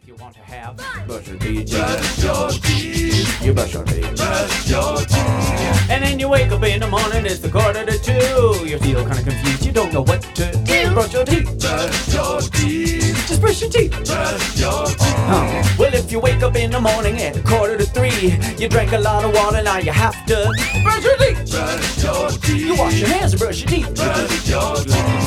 if you want to have brush your teeth. Brush your teeth. You brush your teeth. Brush your teeth. And then you wake up in the morning, it's the 1:45. You're still kind of confused, you don't know what to do. Brush your teeth. Brush your teeth. Just brush your teeth. Brush your teeth. Well, if you wake up in the morning at 2:45, you drank a lot of water, now you have to brush your teeth. Brush your teeth. You wash your hands and brush your teeth. Brush your teeth.